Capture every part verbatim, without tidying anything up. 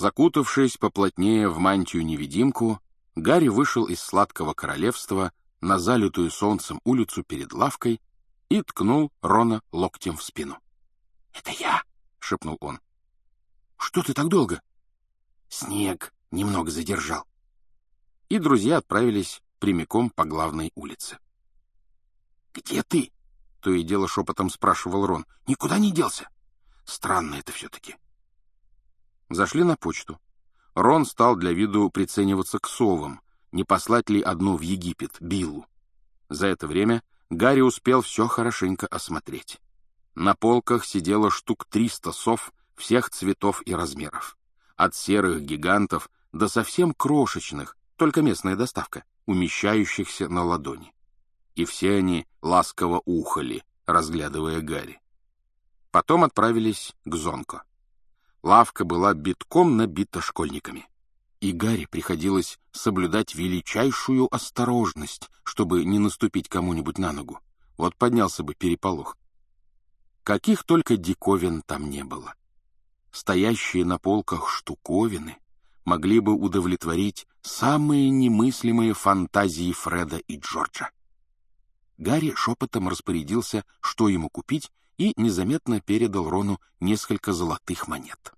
Закутавшись поплотнее в мантию-невидимку, Гарри вышел из сладкого королевства на залитую солнцем улицу перед лавкой и ткнул Рона локтем в спину. — Это я! — шепнул он. — Что ты так долго? — Снег немного задержал. И друзья отправились прямиком по главной улице. — Где ты? — то и дело шепотом спрашивал Рон. — Никуда не делся? Странно это все-таки. Зашли на почту. Рон стал для виду прицениваться к совам, не послать ли одну в Египет, Биллу. За это время Гарри успел все хорошенько осмотреть. На полках сидело штук триста сов всех цветов и размеров. От серых гигантов до совсем крошечных, только местная доставка, умещающихся на ладони. И все они ласково ухали, разглядывая Гарри. Потом отправились к Зонко. Лавка была битком набита школьниками, и Гарри приходилось соблюдать величайшую осторожность, чтобы не наступить кому-нибудь на ногу. Вот поднялся бы переполох. Каких только диковин там не было. Стоящие на полках штуковины могли бы удовлетворить самые немыслимые фантазии Фреда и Джорджа. Гарри шепотом распорядился, что ему купить, и незаметно передал Рону несколько золотых монет.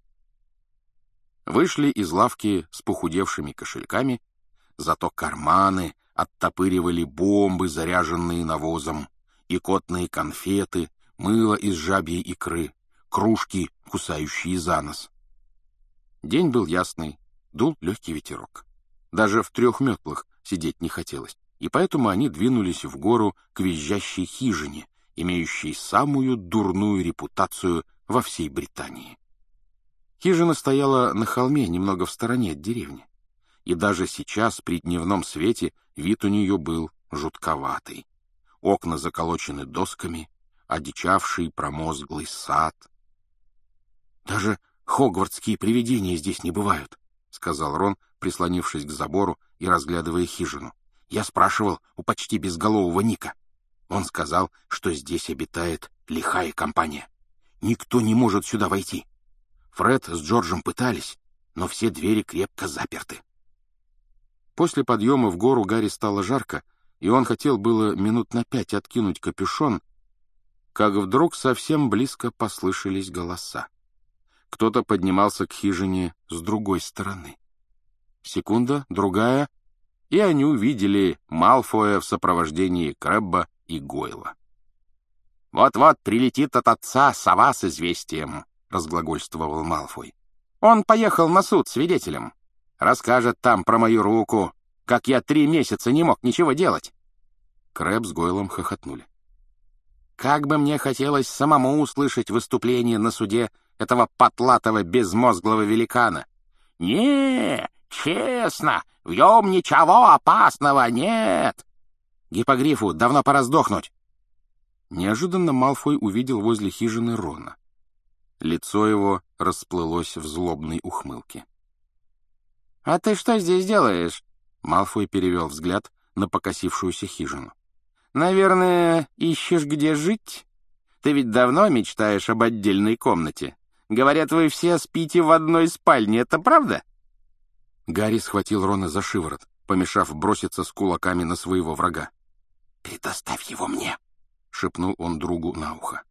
Вышли из лавки с похудевшими кошельками, зато карманы оттопыривали бомбы, заряженные навозом, икотные конфеты, мыло из жабьей икры, кружки, кусающие за нос. День был ясный, дул легкий ветерок. Даже в трех метлах сидеть не хотелось, и поэтому они двинулись в гору к визжащей хижине, имеющей самую дурную репутацию во всей Британии. Хижина стояла на холме, немного в стороне от деревни, и даже сейчас при дневном свете вид у нее был жутковатый. Окна заколочены досками, одичавший промозглый сад. «Даже хогвартские привидения здесь не бывают», — сказал Рон, прислонившись к забору и разглядывая хижину. «Я спрашивал у почти безголового Ника. Он сказал, что здесь обитает лихая компания. Никто не может сюда войти. Фред с Джорджем пытались, но все двери крепко заперты». После подъема в гору Гарри стало жарко, и он хотел было минут на пять откинуть капюшон, как вдруг совсем близко послышались голоса. Кто-то поднимался к хижине с другой стороны. Секунда, другая, и они увидели Малфоя в сопровождении Крэбба и Гойла. «Вот-вот прилетит от отца сова с известием», — разглагольствовал Малфой. «Он поехал на суд свидетелем. Расскажет там про мою руку, как я три месяца не мог ничего делать». Крэбб с Гойлом хохотнули. «Как бы мне хотелось самому услышать выступление на суде этого потлатого безмозглого великана. Не, честно, в нем ничего опасного нет. Гиппогрифу давно пора сдохнуть». Неожиданно Малфой увидел возле хижины Рона. Лицо его расплылось в злобной ухмылке. «А ты что здесь делаешь?» Малфой перевел взгляд на покосившуюся хижину. «Наверное, ищешь, где жить? Ты ведь давно мечтаешь об отдельной комнате. Говорят, вы все спите в одной спальне, это правда?» Гарри схватил Рона за шиворот, помешав броситься с кулаками на своего врага. «Предоставь его мне!» — шепнул он другу на ухо.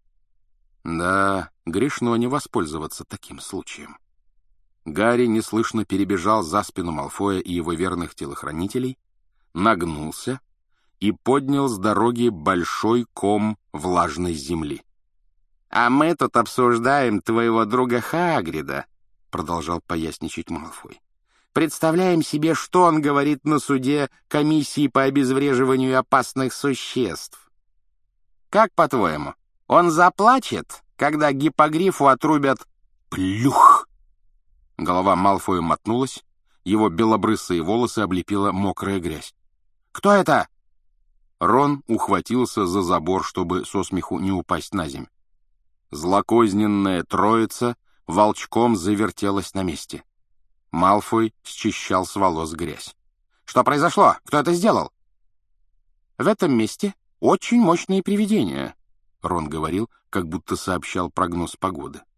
Да, грешно не воспользоваться таким случаем. Гарри неслышно перебежал за спину Малфоя и его верных телохранителей, нагнулся и поднял с дороги большой ком влажной земли. «А мы тут обсуждаем твоего друга Хагрида», — продолжал поясничать Малфой. «Представляем себе, что он говорит на суде комиссии по обезвреживанию опасных существ. Как, по-твоему, он заплачет, когда Гиппогрифу отрубят...» «Плюх!» Голова Малфоя мотнулась, его белобрысые волосы облепила мокрая грязь. «Кто это?» Рон ухватился за забор, чтобы со смеху не упасть на земь. Злокозненная троица волчком завертелась на месте. Малфой счищал с волос грязь. «Что произошло? Кто это сделал?» «В этом месте очень мощные привидения», — Рон говорил, как будто сообщал прогноз погоды.